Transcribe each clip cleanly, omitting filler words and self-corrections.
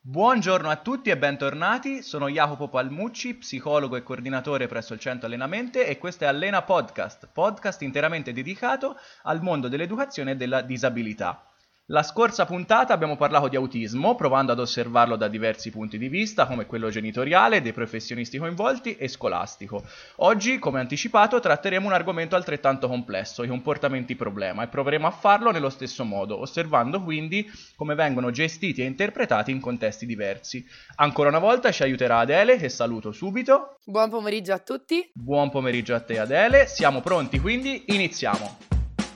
Buongiorno a tutti e bentornati, sono Jacopo Palmucci, psicologo e coordinatore presso il Centro Allenamente e questo è Allena podcast interamente dedicato al mondo dell'educazione e della disabilità. La scorsa puntata abbiamo parlato di autismo, provando ad osservarlo da diversi punti di vista, come quello genitoriale, dei professionisti coinvolti e scolastico. Oggi, come anticipato, tratteremo un argomento altrettanto complesso, i comportamenti problema, e proveremo a farlo nello stesso modo, osservando quindi come vengono gestiti e interpretati in contesti diversi. Ancora una volta ci aiuterà Adele, che saluto subito. Buon pomeriggio a tutti. Buon pomeriggio a te Adele, siamo pronti quindi, iniziamo!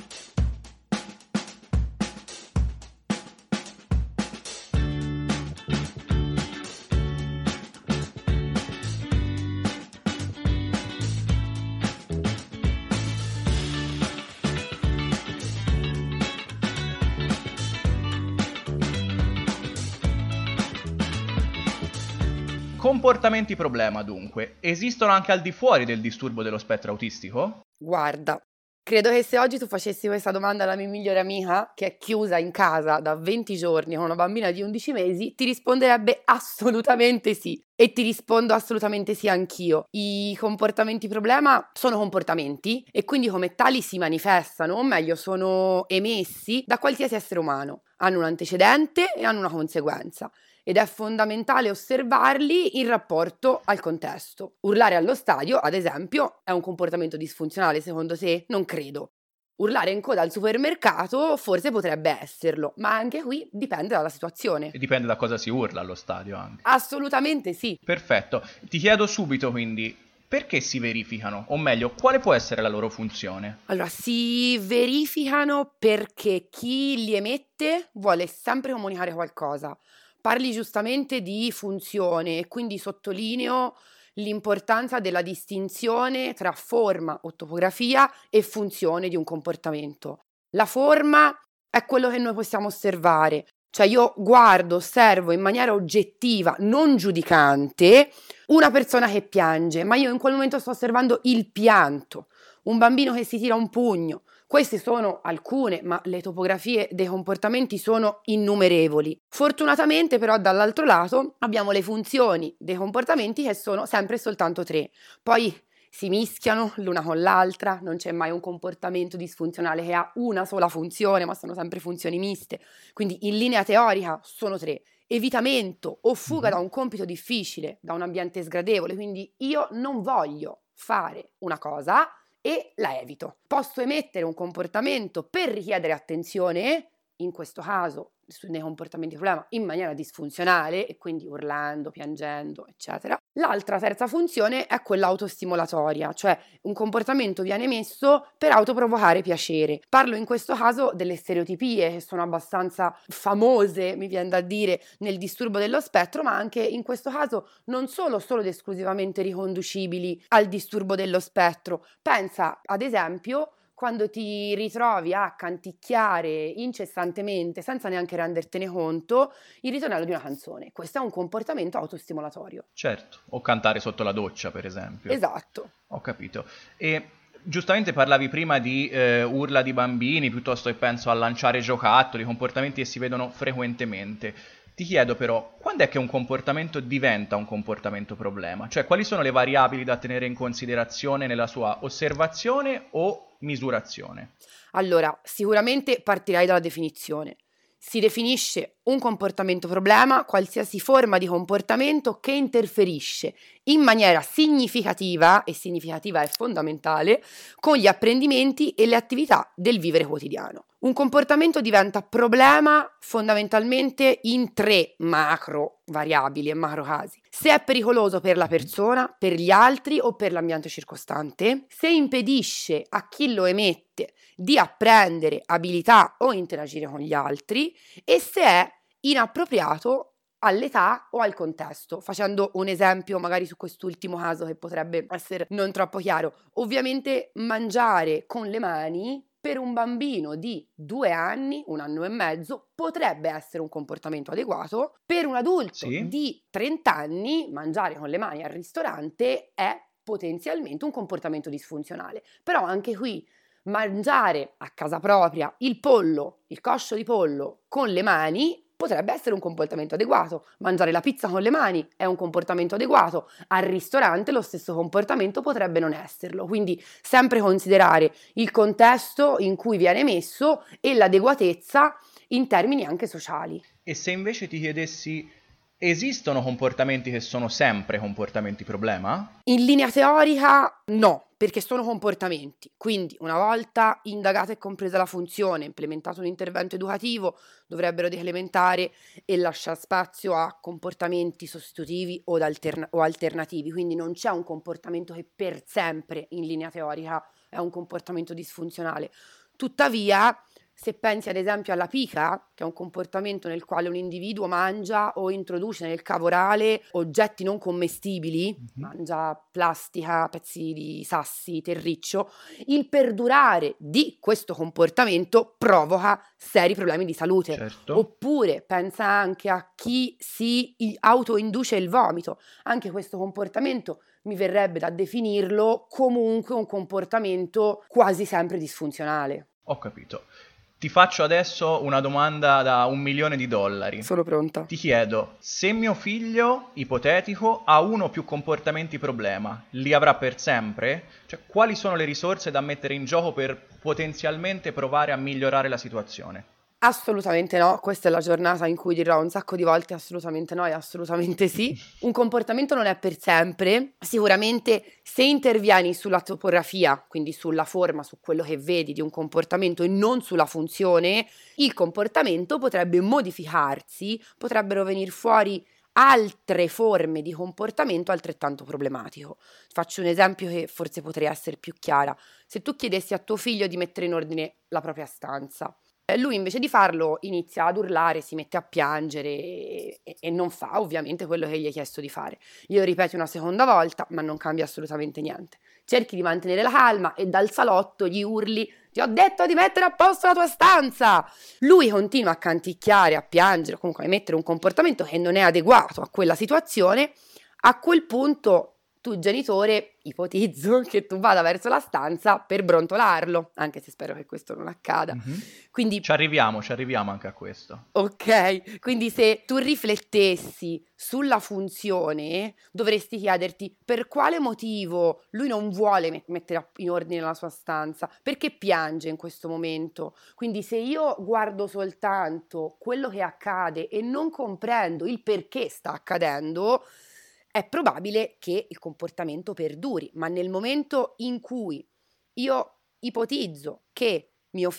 Comportamenti problema, dunque, esistono anche al di fuori del disturbo dello spettro autistico? Guarda, credo che se oggi tu facessi questa domanda alla mia migliore amica, che è chiusa in casa da 20 giorni con una bambina di 11 mesi, ti risponderebbe assolutamente sì. E ti rispondo assolutamente sì anch'io. I comportamenti problema sono comportamenti e quindi come tali si manifestano, o meglio sono emessi da qualsiasi essere umano. Hanno un antecedente e hanno una conseguenza. Ed è fondamentale osservarli in rapporto al contesto. Urlare allo stadio, ad esempio, è un comportamento disfunzionale secondo te? Non credo. Urlare in coda al supermercato forse potrebbe esserlo, ma anche qui dipende dalla situazione. E dipende da cosa si urla allo stadio anche. Assolutamente sì. Perfetto, ti chiedo subito quindi, perché si verificano? O meglio, quale può essere la loro funzione? Allora, si verificano perché chi li emette vuole sempre comunicare qualcosa. Parli giustamente di funzione e quindi sottolineo l'importanza della distinzione tra forma o topografia e funzione di un comportamento. La forma è quello che noi possiamo osservare, cioè io guardo, osservo in maniera oggettiva, non giudicante, una persona che piange, ma io in quel momento sto osservando il pianto, un bambino che si tira un pugno. Queste sono alcune, ma le topografie dei comportamenti sono innumerevoli. Fortunatamente però dall'altro lato abbiamo le funzioni dei comportamenti che sono sempre e soltanto 3. Poi si mischiano l'una con l'altra, non c'è mai un comportamento disfunzionale che ha una sola funzione, ma sono sempre funzioni miste. Quindi in linea teorica sono 3. Evitamento o fuga da un compito difficile, da un ambiente sgradevole, quindi io non voglio fare una cosa e la evito. Posso emettere un comportamento per richiedere attenzione, in questo caso nei comportamenti problema in maniera disfunzionale e quindi urlando, piangendo, eccetera. L'altra terza funzione è quella autostimolatoria, cioè un comportamento viene emesso per autoprovocare piacere. Parlo in questo caso delle stereotipie che sono abbastanza famose, mi viene da dire, nel disturbo dello spettro, ma anche in questo caso non solo ed esclusivamente riconducibili al disturbo dello spettro. Pensa ad esempio quando ti ritrovi a canticchiare incessantemente, senza neanche rendertene conto, il ritornello di una canzone. Questo è un comportamento autostimolatorio. Certo, o cantare sotto la doccia, per esempio. Esatto. Ho capito. E giustamente parlavi prima di urla di bambini, piuttosto che penso a lanciare giocattoli, comportamenti che si vedono frequentemente. Ti chiedo però, quando è che un comportamento diventa un comportamento problema? Cioè, quali sono le variabili da tenere in considerazione nella sua osservazione o misurazione? Allora, sicuramente partirei dalla definizione. Si definisce un comportamento problema qualsiasi forma di comportamento che interferisce in maniera significativa, e significativa è fondamentale, con gli apprendimenti e le attività del vivere quotidiano. Un comportamento diventa problema fondamentalmente in 3 macro variabili e macro casi. Se è pericoloso per la persona, per gli altri o per l'ambiente circostante, se impedisce a chi lo emette di apprendere abilità o interagire con gli altri e se è inappropriato all'età o al contesto. Facendo un esempio magari su quest'ultimo caso che potrebbe essere non troppo chiaro. Ovviamente mangiare con le mani per un bambino di 2 anni, 1 anno e mezzo, potrebbe essere un comportamento adeguato. Per un adulto di 30 anni, mangiare con le mani al ristorante è potenzialmente un comportamento disfunzionale. Però anche qui mangiare a casa propria il pollo, il coscio di pollo con le mani potrebbe essere un comportamento adeguato. Mangiare la pizza con le mani è un comportamento adeguato. Al ristorante lo stesso comportamento potrebbe non esserlo. Quindi sempre considerare il contesto in cui viene messo e l'adeguatezza in termini anche sociali. E se invece ti chiedessi, esistono comportamenti che sono sempre comportamenti problema? In linea teorica no, perché sono comportamenti. Quindi una volta indagata e compresa la funzione, implementato un intervento educativo, dovrebbero decrementare e lasciare spazio a comportamenti sostitutivi o alternativi. Quindi non c'è un comportamento che per sempre in linea teorica è un comportamento disfunzionale. Tuttavia, se pensi ad esempio alla pica, che è un comportamento nel quale un individuo mangia o introduce nel cavo orale oggetti non commestibili, mangia plastica, pezzi di sassi, terriccio, il perdurare di questo comportamento provoca seri problemi di salute. Certo. Oppure pensa anche a chi si autoinduce il vomito. Anche questo comportamento mi verrebbe da definirlo comunque un comportamento quasi sempre disfunzionale. Ho capito. Ti faccio adesso una domanda da $1.000.000. Sono pronta. Ti chiedo, se mio figlio, ipotetico, ha uno o più comportamenti problema, li avrà per sempre? Cioè, quali sono le risorse da mettere in gioco per potenzialmente provare a migliorare la situazione? Assolutamente no, questa è la giornata in cui dirò un sacco di volte assolutamente no e assolutamente sì. Un comportamento non è per sempre, sicuramente se intervieni sulla topografia, quindi sulla forma, su quello che vedi di un comportamento e non sulla funzione, il comportamento potrebbe modificarsi, potrebbero venire fuori altre forme di comportamento altrettanto problematico. Faccio un esempio che forse potrei essere più chiara. Se tu chiedessi a tuo figlio di mettere in ordine la propria stanza, lui invece di farlo inizia ad urlare, si mette a piangere e non fa ovviamente quello che gli hai chiesto di fare. Glielo ripeti una seconda volta, ma non cambia assolutamente niente. Cerchi di mantenere la calma e dal salotto gli urli: ti ho detto di mettere a posto la tua stanza! Lui continua a canticchiare, a piangere, comunque a emettere un comportamento che non è adeguato a quella situazione. A quel punto tu genitore ipotizzo che tu vada verso la stanza per brontolarlo, anche se spero che questo non accada. Quindi Ci arriviamo anche a questo. ok, quindi se tu riflettessi sulla funzione, dovresti chiederti per quale motivo lui non vuole mettere in ordine la sua stanza, perché piange in questo momento. Quindi se io guardo soltanto quello che accade e non comprendo il perché sta accadendo, è probabile che il comportamento perduri, ma nel momento in cui io ipotizzo che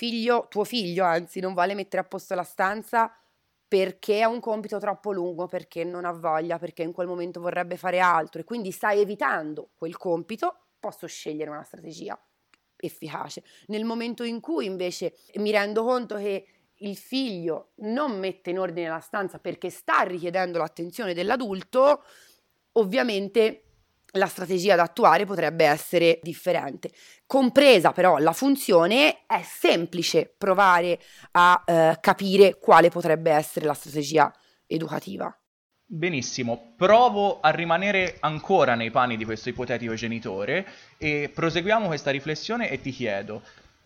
tuo figlio, anzi, non vuole mettere a posto la stanza perché è un compito troppo lungo, perché non ha voglia, perché in quel momento vorrebbe fare altro e quindi sta evitando quel compito, posso scegliere una strategia efficace. Nel momento in cui invece mi rendo conto che il figlio non mette in ordine la stanza perché sta richiedendo l'attenzione dell'adulto, ovviamente la strategia da attuare potrebbe essere differente. Compresa però la funzione, è semplice provare a capire quale potrebbe essere la strategia educativa. Benissimo, provo a rimanere ancora nei panni di questo ipotetico genitore e proseguiamo questa riflessione e ti chiedo,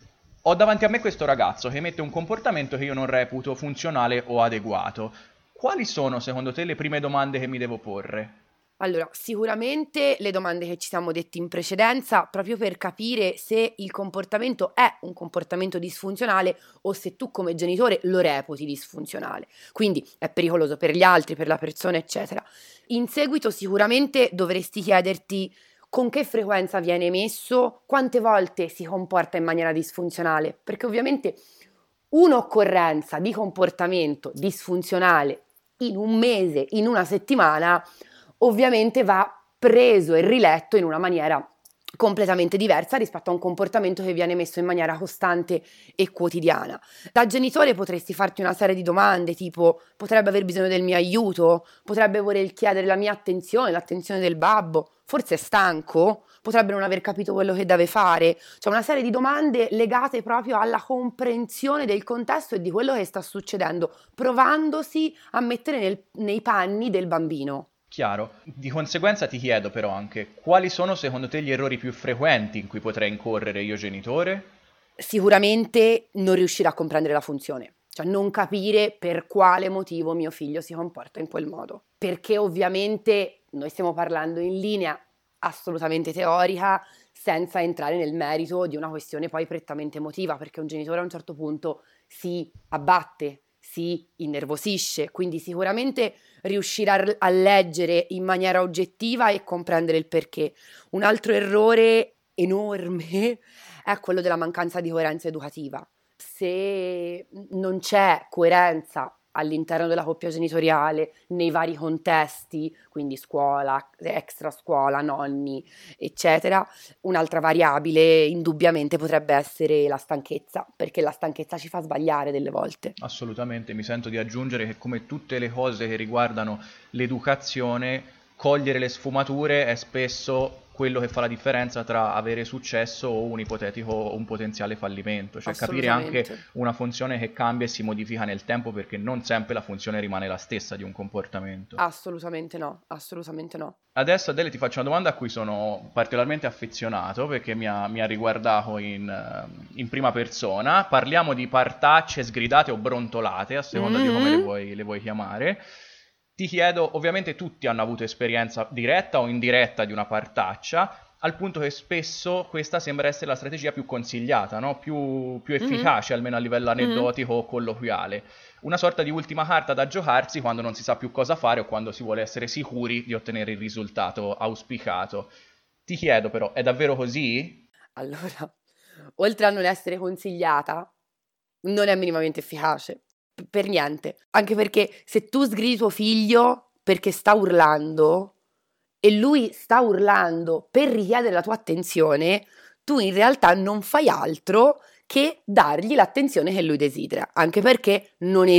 ho davanti a me questo ragazzo che emette un comportamento che io non reputo funzionale o adeguato. Quali sono secondo te le prime domande che mi devo porre? Allora, sicuramente le domande che ci siamo detti in precedenza, proprio per capire se il comportamento è un comportamento disfunzionale o se tu come genitore lo reputi disfunzionale. Quindi è pericoloso per gli altri, per la persona, eccetera. In seguito sicuramente dovresti chiederti con che frequenza viene emesso, quante volte si comporta in maniera disfunzionale, perché ovviamente un'occorrenza di comportamento disfunzionale in un mese, in una settimana, ovviamente va preso e riletto in una maniera completamente diversa rispetto a un comportamento che viene messo in maniera costante e quotidiana. Da genitore potresti farti una serie di domande tipo: potrebbe aver bisogno del mio aiuto? Potrebbe voler chiedere la mia attenzione, l'attenzione del babbo? Forse è stanco? Potrebbe non aver capito quello che deve fare? Cioè una serie di domande legate proprio alla comprensione del contesto e di quello che sta succedendo, provandosi a mettere nei panni del bambino. Chiaro. Di conseguenza ti chiedo però anche, quali sono secondo te gli errori più frequenti in cui potrei incorrere io genitore? Sicuramente non riuscire a comprendere la funzione. Cioè non capire per quale motivo mio figlio si comporta in quel modo. Perché ovviamente noi stiamo parlando in linea assolutamente teorica, senza entrare nel merito di una questione poi prettamente emotiva, perché un genitore a un certo punto si abbatte, si innervosisce, quindi sicuramente riuscire a leggere in maniera oggettiva e comprendere il perché. Un altro errore enorme è quello della mancanza di coerenza educativa. Se non c'è coerenza all'interno della coppia genitoriale, nei vari contesti, quindi scuola, extra scuola, nonni, eccetera, un'altra variabile indubbiamente potrebbe essere la stanchezza, perché la stanchezza ci fa sbagliare delle volte. Assolutamente, mi sento di aggiungere che come tutte le cose che riguardano l'educazione, cogliere le sfumature è spesso quello che fa la differenza tra avere successo o un ipotetico o un potenziale fallimento, cioè capire anche Assolutamente. una funzione che cambia e si modifica nel tempo perché non sempre la funzione rimane la stessa di un comportamento. Assolutamente no, assolutamente no. Adesso Adele ti faccio una domanda a cui sono particolarmente affezionato perché mi ha riguardato in prima persona. Parliamo di partacce sgridate o brontolate, a seconda di come Mhm. le vuoi chiamare. Ti chiedo, ovviamente tutti hanno avuto esperienza diretta o indiretta di una partaccia, al punto che spesso questa sembra essere la strategia più consigliata, no? Più Mhm. efficace, almeno a livello Mhm. aneddotico o colloquiale. Una sorta di ultima carta da giocarsi quando non si sa più cosa fare o quando si vuole essere sicuri di ottenere il risultato auspicato. Ti chiedo però, è davvero così? Allora, oltre a non essere consigliata, non è minimamente efficace, per niente. Anche perché se tu sgridi tuo figlio perché sta urlando e lui sta urlando per richiedere la tua attenzione, tu in realtà non fai altro che dargli l'attenzione che lui desidera, anche perché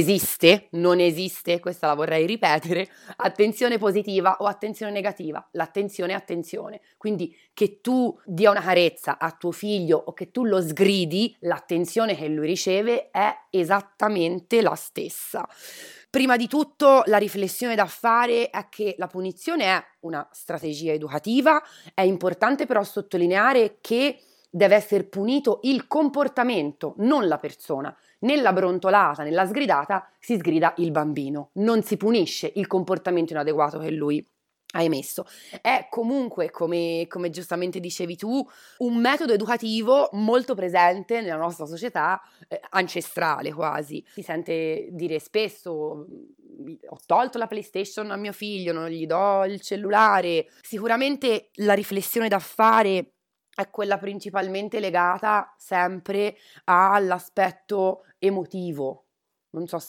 non esiste, questa la vorrei ripetere, attenzione positiva o attenzione negativa, l'attenzione è attenzione, quindi che tu dia una carezza a tuo figlio o che tu lo sgridi, l'attenzione che lui riceve è esattamente la stessa. Prima di tutto la riflessione da fare è che la punizione è una strategia educativa, è importante però sottolineare che deve essere punito il comportamento, non la persona. Nella brontolata, nella sgridata, si sgrida il bambino, non si punisce il comportamento inadeguato che lui ha emesso. È comunque, come giustamente dicevi tu, un metodo educativo molto presente nella nostra società, ancestrale quasi. Si sente dire spesso: ho tolto la PlayStation a mio figlio, non gli do il cellulare. Sicuramente la riflessione da fare è quella principalmente legata sempre all'aspetto emotivo. Non so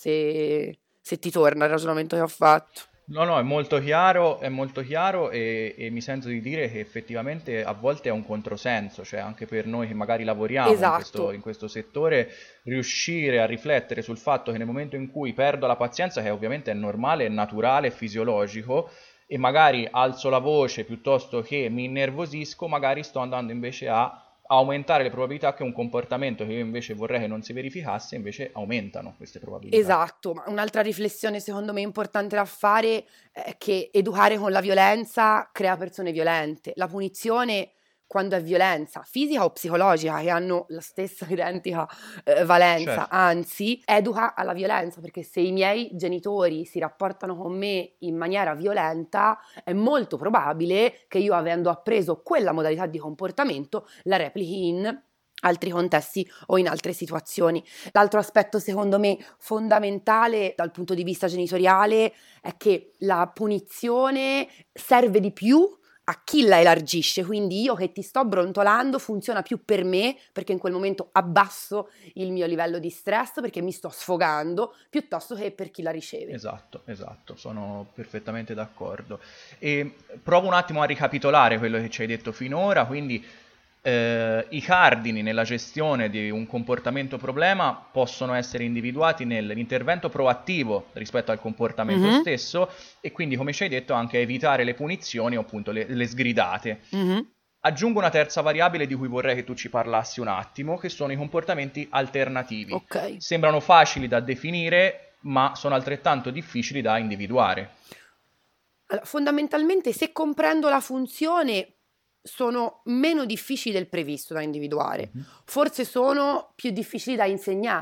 se ti torna il ragionamento che ho fatto. No, no, è molto chiaro e mi sento di dire che effettivamente a volte è un controsenso, cioè anche per noi che magari lavoriamo Esatto. in questo settore, riuscire a riflettere sul fatto che nel momento in cui perdo la pazienza, che ovviamente è normale, è naturale, è fisiologico, e magari alzo la voce piuttosto che mi innervosisco, magari sto andando invece a aumentare le probabilità che un comportamento che io invece vorrei che non si verificasse, invece aumentano queste probabilità. Esatto, ma un'altra riflessione secondo me importante da fare è che educare con la violenza crea persone violente. La punizione, quando è violenza fisica o psicologica, che hanno la stessa identica valenza, Certo. anzi, educa alla violenza, perché se i miei genitori si rapportano con me in maniera violenta, è molto probabile che io, avendo appreso quella modalità di comportamento, la replichi in altri contesti o in altre situazioni. L'altro aspetto, secondo me, fondamentale dal punto di vista genitoriale è che la punizione serve di più a chi la elargisce, quindi io che ti sto brontolando funziona più per me perché in quel momento abbasso il mio livello di stress perché mi sto sfogando piuttosto che per chi la riceve. Esatto, esatto, sono perfettamente d'accordo. E provo un attimo a ricapitolare quello che ci hai detto finora, quindi i cardini nella gestione di un comportamento problema possono essere individuati nell'intervento proattivo rispetto al comportamento Mhm, stesso e quindi, come ci hai detto, anche evitare le punizioni o appunto le sgridate. mhm. Aggiungo una terza variabile di cui vorrei che tu ci parlassi un attimo, che sono i comportamenti alternativi. Ok. Sembrano facili da definire, ma sono altrettanto difficili da individuare. Allora, fondamentalmente, se comprendo la funzione, sono meno difficili del previsto da individuare. Mhm. Forse sono più difficili da insegnare,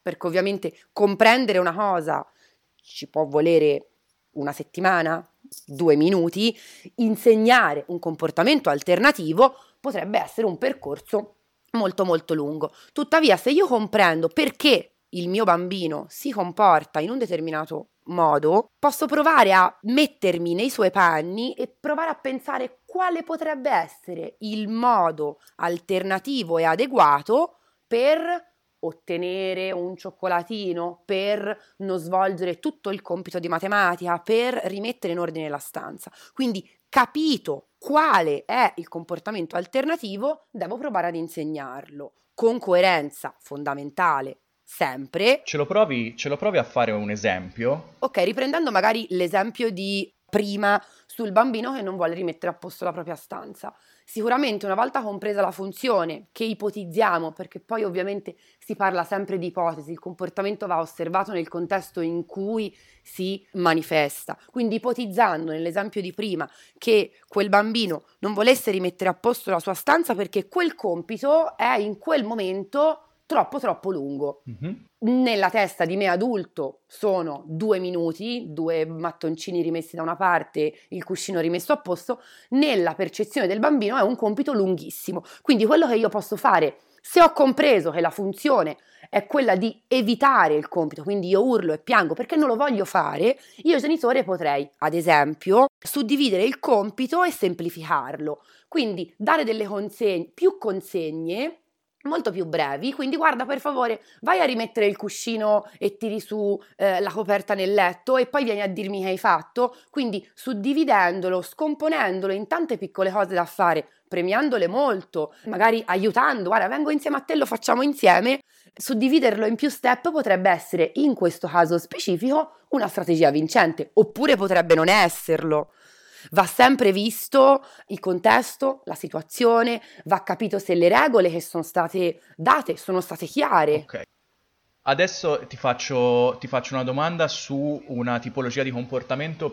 perché ovviamente comprendere una cosa ci può volere una settimana, 2 minuti, insegnare un comportamento alternativo potrebbe essere un percorso molto molto lungo. Tuttavia, se io comprendo perché il mio bambino si comporta in un determinato modo, posso provare a mettermi nei suoi panni e provare a pensare quale potrebbe essere il modo alternativo e adeguato per ottenere un cioccolatino, per non svolgere tutto il compito di matematica, per rimettere in ordine la stanza. Quindi, capito quale è il comportamento alternativo, devo provare ad insegnarlo con coerenza fondamentale, sempre. Ce lo provi a fare un esempio? Ok, riprendendo magari l'esempio di prima sul bambino che non vuole rimettere a posto la propria stanza. Sicuramente una volta compresa la funzione che ipotizziamo, perché poi ovviamente si parla sempre di ipotesi, il comportamento va osservato nel contesto in cui si manifesta. Quindi ipotizzando nell'esempio di prima che quel bambino non volesse rimettere a posto la sua stanza perché quel compito è in quel momento troppo lungo. Nella testa di me adulto sono 2 minuti, 2 mattoncini rimessi da una parte, il cuscino rimesso a posto. Nella percezione del bambino è un compito lunghissimo. Quindi quello che io posso fare, se ho compreso che la funzione è quella di evitare il compito, quindi io urlo e piango perché non lo voglio fare, io genitore potrei, ad esempio, suddividere il compito e semplificarlo. Quindi dare delle consegne, più consegne molto più brevi, quindi guarda, per favore vai a rimettere il cuscino e tiri su la coperta nel letto e poi vieni a dirmi che hai fatto, quindi suddividendolo, scomponendolo in tante piccole cose da fare, premiandole molto, magari aiutando, guarda vengo insieme a te, lo facciamo insieme, suddividerlo in più step potrebbe essere in questo caso specifico una strategia vincente, oppure potrebbe non esserlo. Va sempre visto il contesto, la situazione, va capito se le regole che sono state date sono state chiare. Ok. Adesso ti faccio una domanda su una tipologia di comportamento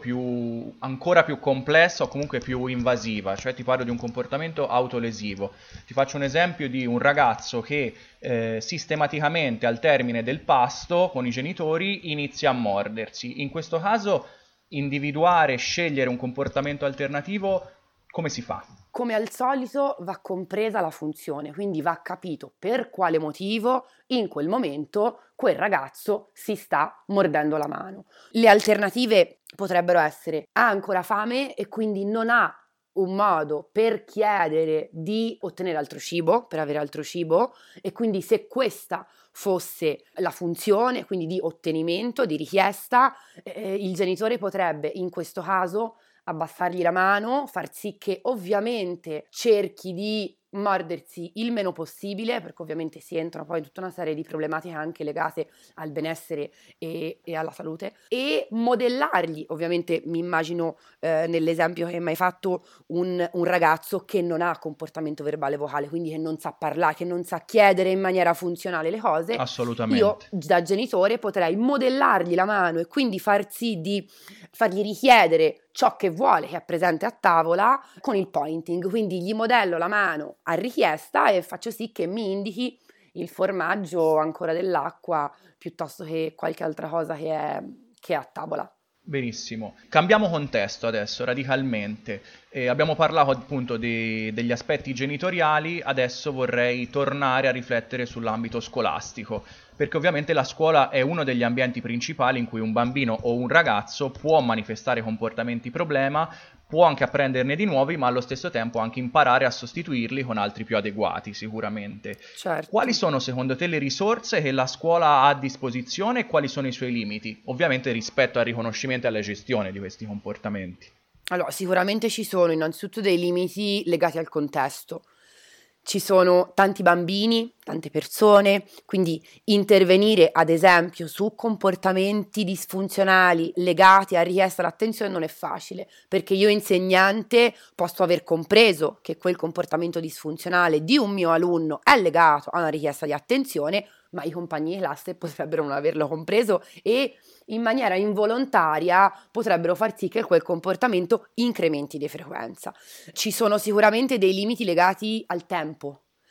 ancora più complessa o comunque più invasiva, cioè ti parlo di un comportamento autolesivo. Ti faccio un esempio di un ragazzo che sistematicamente al termine del pasto con i genitori inizia a mordersi. In questo caso individuare, scegliere un comportamento alternativo, come si fa? Come al solito va compresa la funzione, quindi va capito per quale motivo in quel momento quel ragazzo si sta mordendo la mano. Le alternative potrebbero essere: ha ancora fame e quindi non ha un modo per chiedere di ottenere altro cibo, per avere altro cibo, e quindi se questa fosse la funzione, quindi di ottenimento, di richiesta, il genitore potrebbe in questo caso abbassargli la mano, far sì che ovviamente cerchi di mordersi il meno possibile, perché ovviamente si entrano poi in tutta una serie di problematiche anche legate al benessere e alla salute, e modellargli, ovviamente mi immagino nell'esempio che mi hai fatto un ragazzo che non ha comportamento verbale vocale, quindi che non sa parlare, che non sa chiedere in maniera funzionale le cose. Assolutamente. Io da genitore potrei modellargli la mano e quindi far sì di fargli richiedere ciò che vuole, che è presente a tavola, con il pointing, quindi gli modello la mano a richiesta e faccio sì che mi indichi il formaggio ancora dell'acqua piuttosto che qualche altra cosa che è a tavola. Benissimo. Cambiamo contesto adesso radicalmente. Abbiamo parlato appunto degli aspetti genitoriali, adesso vorrei tornare a riflettere sull'ambito scolastico, perché ovviamente la scuola è uno degli ambienti principali in cui un bambino o un ragazzo può manifestare comportamenti problema, può anche apprenderne di nuovi, ma allo stesso tempo anche imparare a sostituirli con altri più adeguati, sicuramente. Certo. Quali sono secondo te le risorse che la scuola ha a disposizione e quali sono i suoi limiti? Ovviamente rispetto al riconoscimento e alla gestione di questi comportamenti. Allora, sicuramente ci sono innanzitutto dei limiti legati al contesto. Ci sono tanti bambini, tante persone, quindi intervenire ad esempio su comportamenti disfunzionali legati a richiesta d'attenzione non è facile, perché io insegnante posso aver compreso che quel comportamento disfunzionale di un mio alunno è legato a una richiesta di attenzione, ma i compagni di classe potrebbero non averlo compreso e in maniera involontaria potrebbero far sì che quel comportamento incrementi di frequenza. Ci sono sicuramente dei limiti legati al tempo.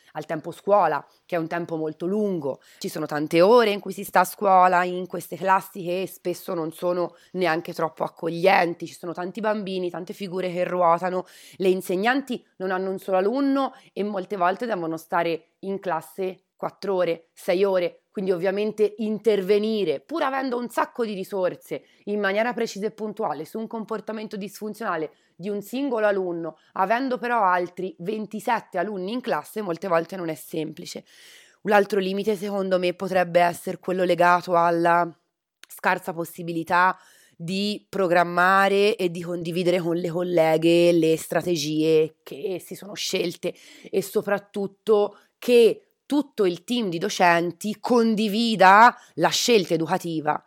al tempo scuola, che è un tempo molto lungo. Ci sono tante ore in cui si sta a scuola, in queste classi che spesso non sono neanche troppo accoglienti, ci sono tanti bambini, tante figure che ruotano, le insegnanti non hanno un solo alunno e molte volte devono stare in classe 4 ore, 6 ore, quindi ovviamente intervenire, pur avendo un sacco di risorse, in maniera precisa e puntuale su un comportamento disfunzionale di un singolo alunno, avendo però altri 27 alunni in classe, molte volte non è semplice. Un altro limite secondo me potrebbe essere quello legato alla scarsa possibilità di programmare e di condividere con le colleghe le strategie che si sono scelte e soprattutto che tutto il team di docenti condivida la scelta educativa.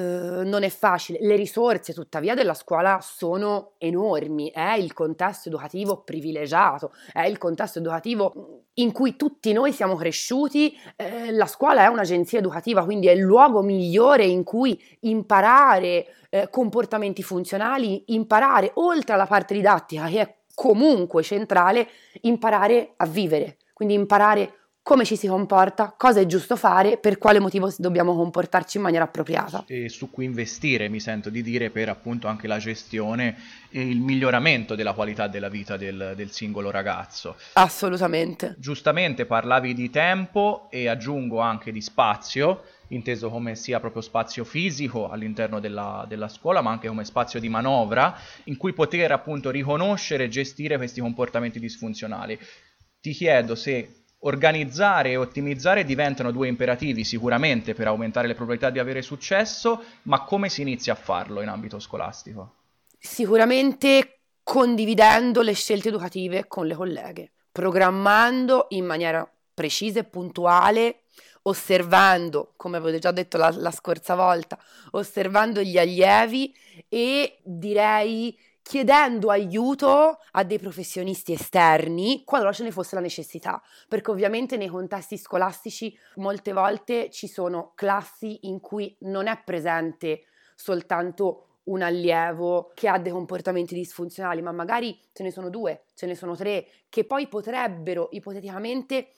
Non è facile. Le risorse tuttavia della scuola sono enormi, è il contesto educativo privilegiato, è il contesto educativo in cui tutti noi siamo cresciuti, la scuola è un'agenzia educativa, quindi è il luogo migliore in cui imparare comportamenti funzionali, imparare oltre alla parte didattica che è comunque centrale, imparare a vivere, quindi imparare come ci si comporta, cosa è giusto fare, per quale motivo dobbiamo comportarci in maniera appropriata. E su cui investire, mi sento di dire, per appunto anche la gestione e il miglioramento della qualità della vita del singolo ragazzo. Assolutamente. Giustamente parlavi di tempo e aggiungo anche di spazio, inteso come sia proprio spazio fisico all'interno della scuola, ma anche come spazio di manovra in cui poter appunto riconoscere e gestire questi comportamenti disfunzionali. Ti chiedo se organizzare e ottimizzare diventano due imperativi sicuramente per aumentare le probabilità di avere successo, ma come si inizia a farlo in ambito scolastico? Sicuramente condividendo le scelte educative con le colleghe, programmando in maniera precisa e puntuale, osservando, come avevo già detto la scorsa volta, osservando gli allievi e direi chiedendo aiuto a dei professionisti esterni qualora ce ne fosse la necessità, perché ovviamente nei contesti scolastici molte volte ci sono classi in cui non è presente soltanto un allievo che ha dei comportamenti disfunzionali, ma magari ce ne sono 2, ce ne sono 3, che poi potrebbero ipoteticamente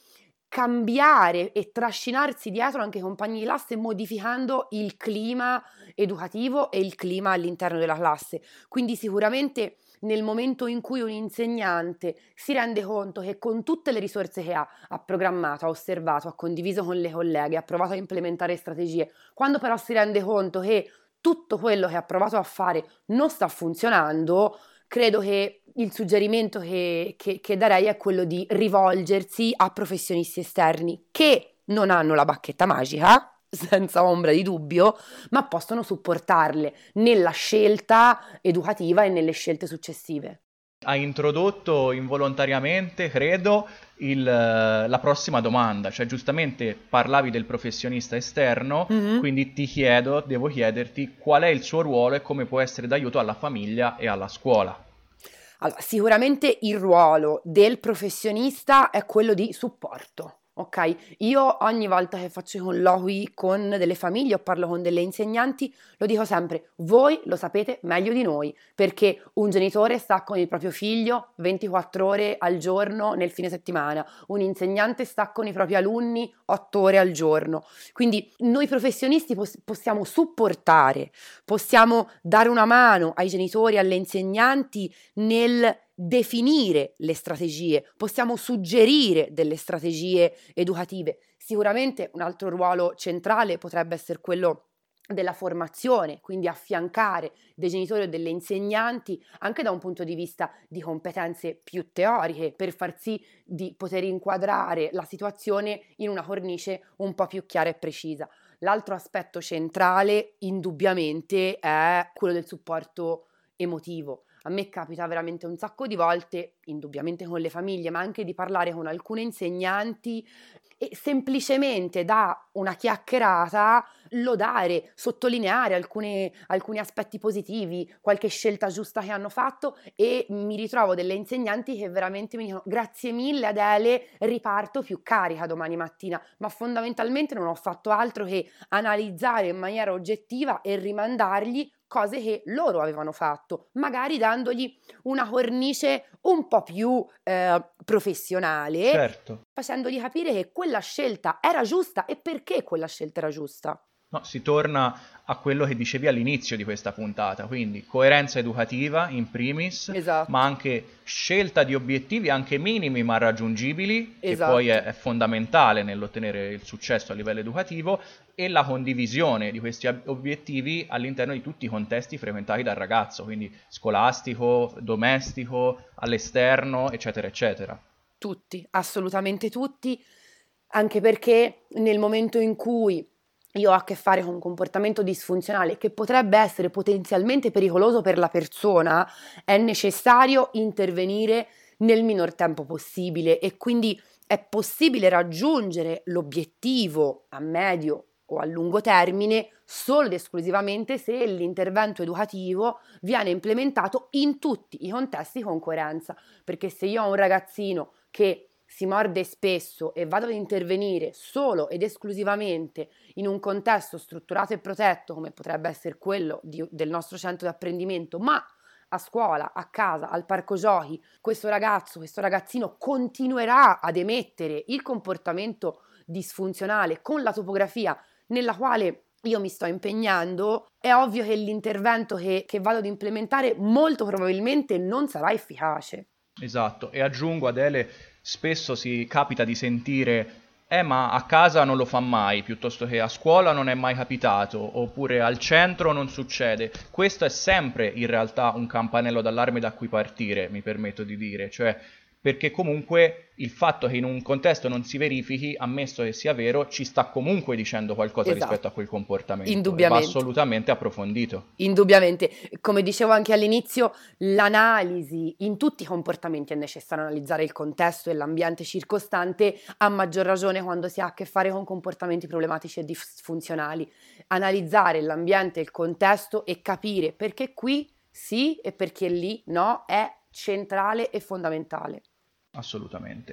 cambiare e trascinarsi dietro anche i compagni di classe modificando il clima educativo e il clima all'interno della classe. Quindi sicuramente nel momento in cui un insegnante si rende conto che con tutte le risorse che ha programmato, ha osservato, ha condiviso con le colleghe, ha provato a implementare strategie, quando però si rende conto che tutto quello che ha provato a fare non sta funzionando, credo che il suggerimento che darei è quello di rivolgersi a professionisti esterni che non hanno la bacchetta magica, senza ombra di dubbio, ma possono supportarle nella scelta educativa e nelle scelte successive. Hai introdotto involontariamente, credo, la prossima domanda, cioè giustamente parlavi del professionista esterno, quindi devo chiederti qual è il suo ruolo e come può essere d'aiuto alla famiglia e alla scuola. Allora, sicuramente il ruolo del professionista è quello di supporto. Ok, io ogni volta che faccio i colloqui con delle famiglie o parlo con delle insegnanti, lo dico sempre, voi lo sapete meglio di noi, perché un genitore sta con il proprio figlio 24 ore al giorno nel fine settimana, un insegnante sta con i propri alunni 8 ore al giorno. Quindi noi professionisti possiamo supportare, possiamo dare una mano ai genitori, alle insegnanti nel definire le strategie, possiamo suggerire delle strategie educative. Sicuramente un altro ruolo centrale potrebbe essere quello della formazione, quindi affiancare dei genitori o delle insegnanti anche da un punto di vista di competenze più teoriche per far sì di poter inquadrare la situazione in una cornice un po' più chiara e precisa. L'altro aspetto centrale indubbiamente è quello del supporto emotivo. A me capita veramente un sacco di volte, indubbiamente con le famiglie, ma anche di parlare con alcune insegnanti e semplicemente da una chiacchierata lodare, sottolineare alcuni aspetti positivi, qualche scelta giusta che hanno fatto e mi ritrovo delle insegnanti che veramente mi dicono grazie mille Adele, riparto più carica domani mattina, ma fondamentalmente non ho fatto altro che analizzare in maniera oggettiva e rimandargli cose che loro avevano fatto, magari dandogli una cornice un po' più professionale, Certo. facendogli capire che quella scelta era giusta e perché quella scelta era giusta. No, si torna a quello che dicevi all'inizio di questa puntata, quindi coerenza educativa in primis, Esatto. ma anche scelta di obiettivi anche minimi ma raggiungibili, che Esatto. poi è fondamentale nell'ottenere il successo a livello educativo, e la condivisione di questi obiettivi all'interno di tutti i contesti frequentati dal ragazzo, quindi scolastico, domestico, all'esterno, eccetera, eccetera. Tutti, assolutamente tutti, anche perché nel momento in cui io ho a che fare con un comportamento disfunzionale che potrebbe essere potenzialmente pericoloso per la persona, è necessario intervenire nel minor tempo possibile e quindi è possibile raggiungere l'obiettivo a medio o a lungo termine solo ed esclusivamente se l'intervento educativo viene implementato in tutti i contesti con coerenza, perché se io ho un ragazzino che si morde spesso e vado ad intervenire solo ed esclusivamente in un contesto strutturato e protetto come potrebbe essere quello del nostro centro di apprendimento, ma a scuola, a casa, al parco giochi, questo ragazzino continuerà ad emettere il comportamento disfunzionale con la topografia nella quale io mi sto impegnando, è ovvio che l'intervento che vado ad implementare molto probabilmente non sarà efficace. Esatto, e aggiungo, Adele, spesso si capita di sentire ma a casa non lo fa mai, piuttosto che a scuola non è mai capitato, oppure al centro non succede. Questo è sempre in realtà un campanello d'allarme da cui partire, mi permetto di dire, cioè perché comunque il fatto che in un contesto non si verifichi, ammesso che sia vero, ci sta comunque dicendo qualcosa rispetto a quel comportamento. Indubbiamente. E va assolutamente approfondito. Indubbiamente. Come dicevo anche all'inizio, l'analisi in tutti i comportamenti è necessario analizzare il contesto e l'ambiente circostante, a maggior ragione quando si ha a che fare con comportamenti problematici e disfunzionali. Analizzare l'ambiente e il contesto e capire perché qui sì e perché lì no è centrale e fondamentale. Assolutamente.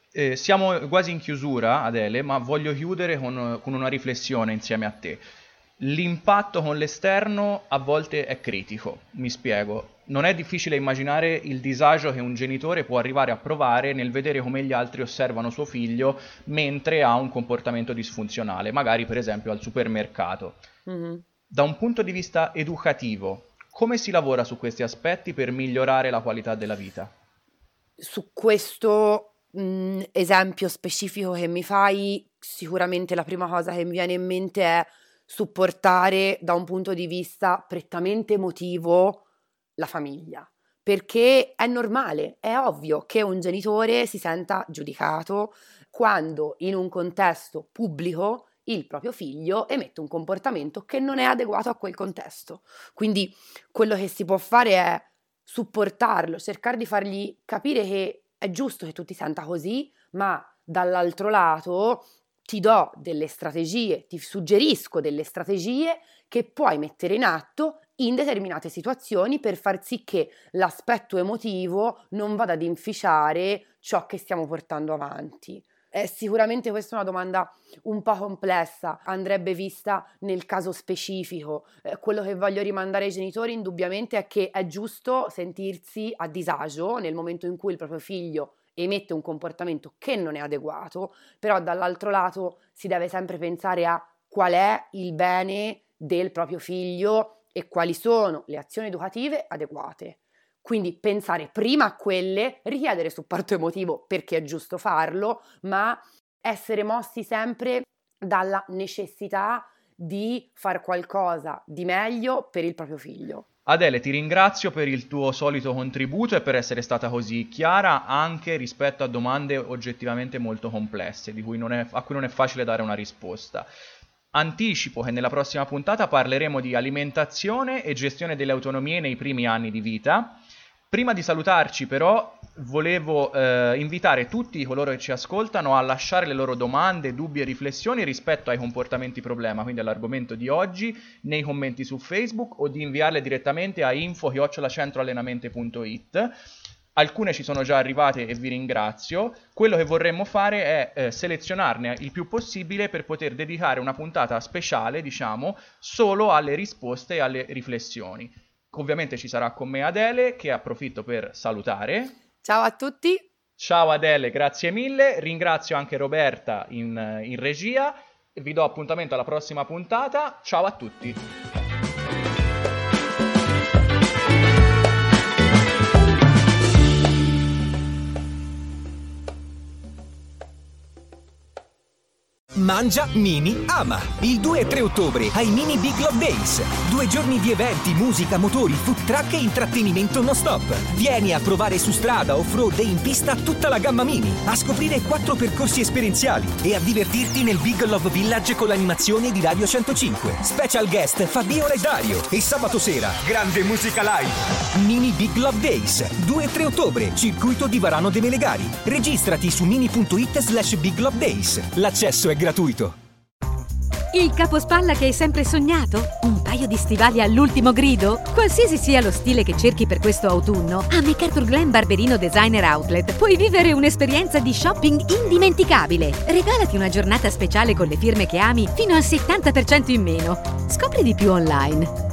Siamo quasi in chiusura, Adele, ma voglio chiudere con una riflessione insieme a te. L'impatto con l'esterno a volte è critico, mi spiego. Non è difficile immaginare il disagio che un genitore può arrivare a provare nel vedere come gli altri osservano suo figlio mentre ha un comportamento disfunzionale, magari per esempio al supermercato. Mm-hmm. Da un punto di vista educativo, come si lavora su questi aspetti per migliorare la qualità della vita? Su questo esempio specifico che mi fai, sicuramente la prima cosa che mi viene in mente è supportare da un punto di vista prettamente emotivo la famiglia, perché è normale, è ovvio che un genitore si senta giudicato quando in un contesto pubblico il proprio figlio emette un comportamento che non è adeguato a quel contesto. Quindi quello che si può fare è supportarlo, cercare di fargli capire che è giusto che tu ti senta così, ma dall'altro lato ti do delle strategie, ti suggerisco delle strategie che puoi mettere in atto in determinate situazioni per far sì che l'aspetto emotivo non vada ad inficiare ciò che stiamo portando avanti. Sicuramente questa è una domanda un po' complessa, andrebbe vista nel caso specifico. Quello che voglio rimandare ai genitori indubbiamente è che è giusto sentirsi a disagio nel momento in cui il proprio figlio emette un comportamento che non è adeguato, però dall'altro lato si deve sempre pensare a qual è il bene del proprio figlio e quali sono le azioni educative adeguate. Quindi pensare prima a quelle, richiedere supporto emotivo perché è giusto farlo, ma essere mossi sempre dalla necessità di far qualcosa di meglio per il proprio figlio. Adele, ti ringrazio per il tuo solito contributo e per essere stata così chiara anche rispetto a domande oggettivamente molto complesse, a cui non è facile dare una risposta. Anticipo che nella prossima puntata parleremo di alimentazione e gestione delle autonomie nei primi anni di vita. Prima di salutarci però volevo invitare tutti coloro che ci ascoltano a lasciare le loro domande, dubbi e riflessioni rispetto ai comportamenti problema, quindi all'argomento di oggi, nei commenti su Facebook o di inviarle direttamente a info@centroallenamento.it. Alcune ci sono già arrivate e vi ringrazio. Quello che vorremmo fare è selezionarne il più possibile per poter dedicare una puntata speciale, diciamo, solo alle risposte e alle riflessioni. Ovviamente ci sarà con me Adele, che approfitto per salutare. Ciao a tutti. Ciao Adele, grazie mille. Ringrazio anche Roberta in regia. Vi do appuntamento alla prossima puntata. Ciao a tutti. Mangia, Mini, ama. Il 2 e 3 ottobre ai Mini Big Love Days. 2 giorni di eventi, musica, motori, food truck e intrattenimento non stop. Vieni a provare su strada, off-road e in pista tutta la gamma Mini, a scoprire 4 percorsi esperienziali e a divertirti nel Big Love Village con l'animazione di Radio 105. Special guest Fabio e Dario. E sabato sera, grande musica live. Mini Big Love Days. 2 e 3 ottobre, circuito di Varano de Melegari. Registrati su mini.it/Big Love Days. L'accesso è gratuito. Il capospalla che hai sempre sognato? Un paio di stivali all'ultimo grido? Qualsiasi sia lo stile che cerchi per questo autunno, a MacArthur Glen Barberino Designer Outlet puoi vivere un'esperienza di shopping indimenticabile. Regalati una giornata speciale con le firme che ami fino al 70% in meno. Scopri di più online.